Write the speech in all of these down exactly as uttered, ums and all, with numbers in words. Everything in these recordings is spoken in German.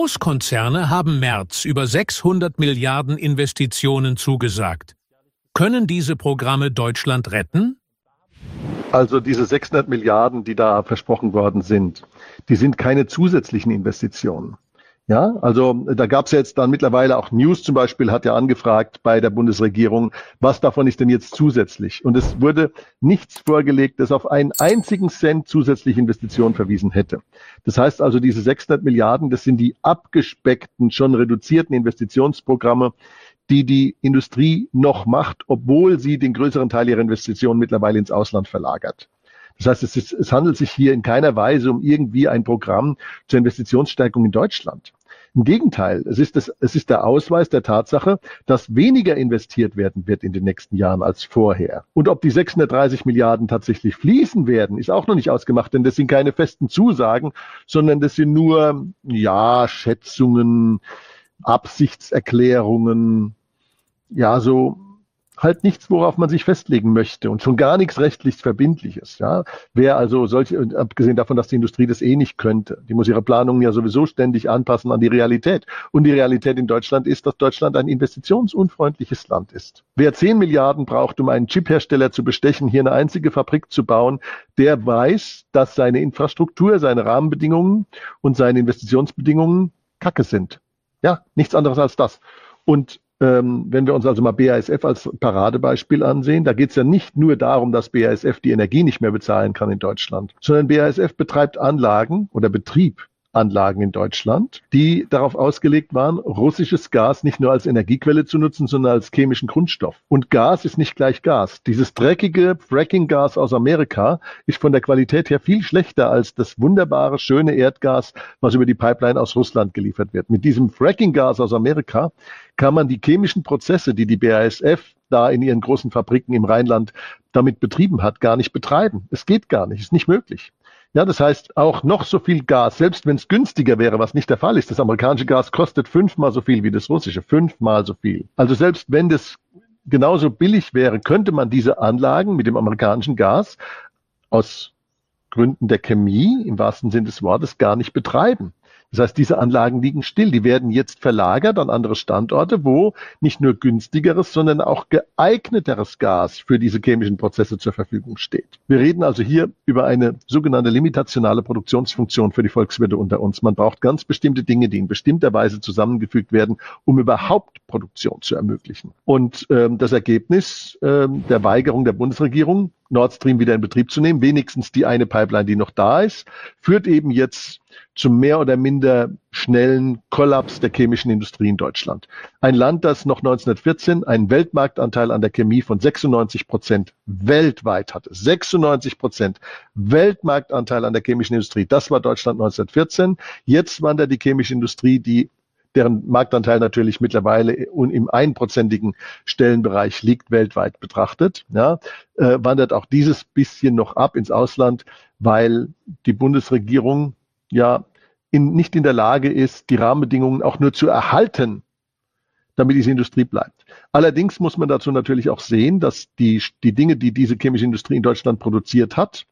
Großkonzerne haben März über sechshundert Milliarden Investitionen zugesagt. Können diese Programme Deutschland retten? Also diese sechshundert Milliarden, die da versprochen worden sind, die sind keine zusätzlichen Investitionen. Ja, also da gab es ja jetzt dann mittlerweile auch News zum Beispiel, hat ja angefragt bei der Bundesregierung, was davon ist denn jetzt zusätzlich? Und es wurde nichts vorgelegt, das auf einen einzigen Cent zusätzliche Investitionen verwiesen hätte. Das heißt also, diese sechshundert Milliarden, das sind die abgespeckten, schon reduzierten Investitionsprogramme, die die Industrie noch macht, obwohl sie den größeren Teil ihrer Investitionen mittlerweile ins Ausland verlagert. Das heißt, es, ist, es handelt sich hier in keiner Weise um irgendwie ein Programm zur Investitionsstärkung in Deutschland. Im Gegenteil, es ist, das, es ist der Ausweis der Tatsache, dass weniger investiert werden wird in den nächsten Jahren als vorher. Und ob die sechshundertdreißig Milliarden tatsächlich fließen werden, ist auch noch nicht ausgemacht, denn das sind keine festen Zusagen, sondern das sind nur, ja, Schätzungen, Absichtserklärungen, ja, so halt nichts, worauf man sich festlegen möchte und schon gar nichts rechtlich Verbindliches. Ja, wer also solche, abgesehen davon, dass die Industrie das eh nicht könnte, die muss ihre Planungen ja sowieso ständig anpassen an die Realität. Und die Realität in Deutschland ist, dass Deutschland ein investitionsunfreundliches Land ist. Wer zehn Milliarden braucht, um einen Chiphersteller zu bestechen, hier eine einzige Fabrik zu bauen, der weiß, dass seine Infrastruktur, seine Rahmenbedingungen und seine Investitionsbedingungen Kacke sind. Ja, nichts anderes als das. Und Ähm, wenn wir uns also mal B A S F als Paradebeispiel ansehen, da geht es ja nicht nur darum, dass B A S F die Energie nicht mehr bezahlen kann in Deutschland, sondern B A S F betreibt Anlagen oder betrieb Anlagen in Deutschland, die darauf ausgelegt waren, russisches Gas nicht nur als Energiequelle zu nutzen, sondern als chemischen Grundstoff. Und Gas ist nicht gleich Gas. Dieses dreckige Fracking-Gas aus Amerika ist von der Qualität her viel schlechter als das wunderbare, schöne Erdgas, was über die Pipeline aus Russland geliefert wird. Mit diesem Fracking-Gas aus Amerika kann man die chemischen Prozesse, die die B A S F da in ihren großen Fabriken im Rheinland damit betrieben hat, gar nicht betreiben. Es geht gar nicht, ist nicht möglich. Ja, das heißt, auch noch so viel Gas, selbst wenn es günstiger wäre, was nicht der Fall ist, das amerikanische Gas kostet fünfmal so viel wie das russische, fünfmal so viel. Also selbst wenn das genauso billig wäre, könnte man diese Anlagen mit dem amerikanischen Gas aus Gründen der Chemie, im wahrsten Sinne des Wortes, gar nicht betreiben. Das heißt, diese Anlagen liegen still. Die werden jetzt verlagert an andere Standorte, wo nicht nur günstigeres, sondern auch geeigneteres Gas für diese chemischen Prozesse zur Verfügung steht. Wir reden also hier über eine sogenannte limitationale Produktionsfunktion für die Volkswirte unter uns. Man braucht ganz bestimmte Dinge, die in bestimmter Weise zusammengefügt werden, um überhaupt Produktion zu ermöglichen. Und ähm, das Ergebnis ähm, der Weigerung der Bundesregierung, Nord Stream wieder in Betrieb zu nehmen, wenigstens die eine Pipeline, die noch da ist, führt eben jetzt zum mehr oder minder schnellen Kollaps der chemischen Industrie in Deutschland. Ein Land, das noch neunzehnhundertvierzehn einen Weltmarktanteil an der Chemie von sechsundneunzig Prozent weltweit hatte. sechsundneunzig Prozent Weltmarktanteil an der chemischen Industrie. Das war Deutschland neunzehnhundertvierzehn. Jetzt wandert die chemische Industrie, die deren Marktanteil natürlich mittlerweile im einprozentigen Stellenbereich liegt, weltweit betrachtet, ja, äh, wandert auch dieses bisschen noch ab ins Ausland, weil die Bundesregierung ja in, nicht in der Lage ist, die Rahmenbedingungen auch nur zu erhalten, damit diese Industrie bleibt. Allerdings muss man dazu natürlich auch sehen, dass die, die Dinge, die diese chemische Industrie in Deutschland produziert hat,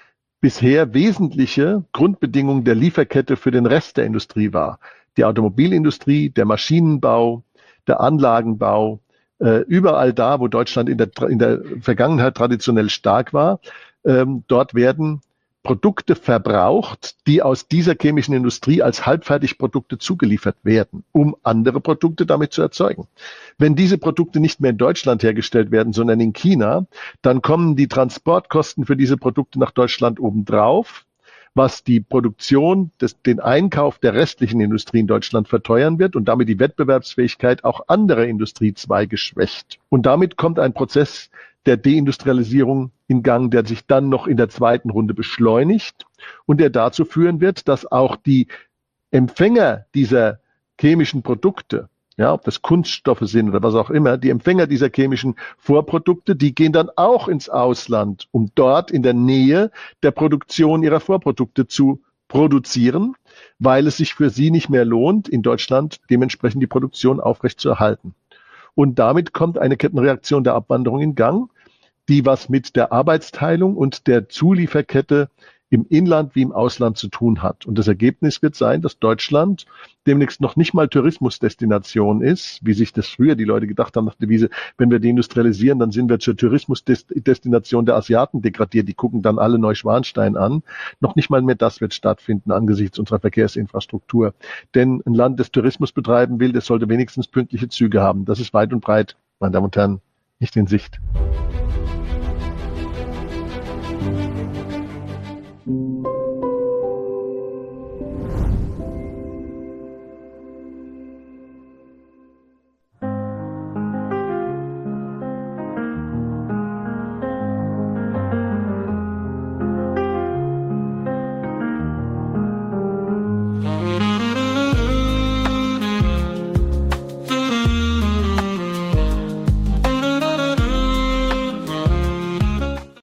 bisher wesentliche Grundbedingungen der Lieferkette für den Rest der Industrie war. Die Automobilindustrie, der Maschinenbau, der Anlagenbau, äh, überall da, wo Deutschland in der, in der Vergangenheit traditionell stark war, ähm, dort werden Produkte verbraucht, die aus dieser chemischen Industrie als Halbfertigprodukte zugeliefert werden, um andere Produkte damit zu erzeugen. Wenn diese Produkte nicht mehr in Deutschland hergestellt werden, sondern in China, dann kommen die Transportkosten für diese Produkte nach Deutschland obendrauf, was die Produktion, des, den Einkauf der restlichen Industrie in Deutschland verteuern wird und damit die Wettbewerbsfähigkeit auch anderer Industriezweige schwächt. Und damit kommt ein Prozess der Deindustrialisierung in Gang, der sich dann noch in der zweiten Runde beschleunigt und der dazu führen wird, dass auch die Empfänger dieser chemischen Produkte, ja, ob das Kunststoffe sind oder was auch immer, die Empfänger dieser chemischen Vorprodukte, die gehen dann auch ins Ausland, um dort in der Nähe der Produktion ihrer Vorprodukte zu produzieren, weil es sich für sie nicht mehr lohnt, in Deutschland dementsprechend die Produktion aufrechtzuerhalten. Und damit kommt eine Kettenreaktion der Abwanderung in Gang, die was mit der Arbeitsteilung und der Zulieferkette im Inland wie im Ausland zu tun hat. Und das Ergebnis wird sein, dass Deutschland demnächst noch nicht mal Tourismusdestination ist, wie sich das früher die Leute gedacht haben nach der Devise, wenn wir deindustrialisieren, dann sind wir zur Tourismusdestination der Asiaten degradiert, die gucken dann alle Neuschwanstein an. Noch nicht mal mehr das wird stattfinden angesichts unserer Verkehrsinfrastruktur. Denn ein Land, das Tourismus betreiben will, das sollte wenigstens pünktliche Züge haben. Das ist weit und breit, meine Damen und Herren, nicht in Sicht. Thank you.